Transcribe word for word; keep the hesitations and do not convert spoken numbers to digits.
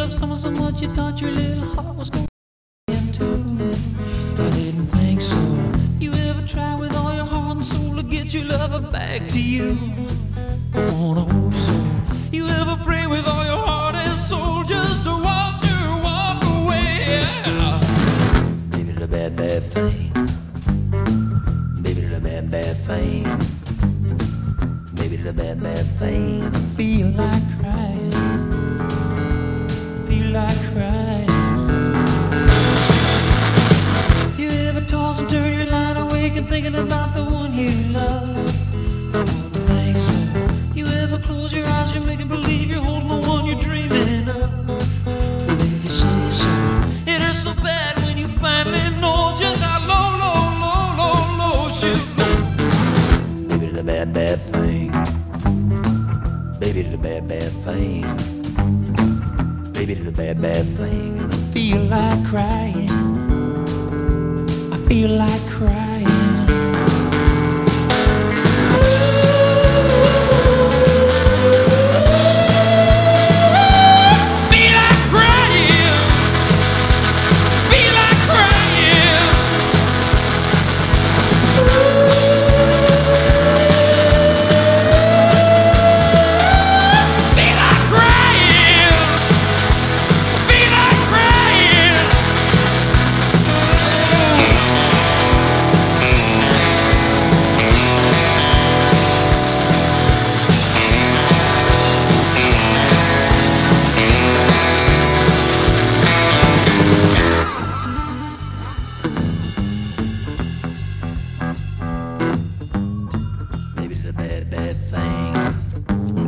love someone so much you thought your little heart was going to. I didn't think so. You ever try with all your heart and soul to get your lover back to you? I wanna hope so. You ever pray with all your heart and soul just to watch her walk away? Yeah. Maybe the bad, bad thing. Maybe the bad, bad thing. Maybe the bad, bad thing. I feel like crying. Feel like crying. You ever toss and turn your line awake and thinking about the one you love? I don't think so. You ever close your eyes, you're making believe you're holding the one you're dreaming of? Well, if you say so, it hurts so bad when you finally know just how low, low, low, low, low she'll go. Maybe the bad, bad thing. Baby, the bad, bad thing. Baby, the bad, bad thing. And I feel like crying. I feel like crying. Bad, bad thing.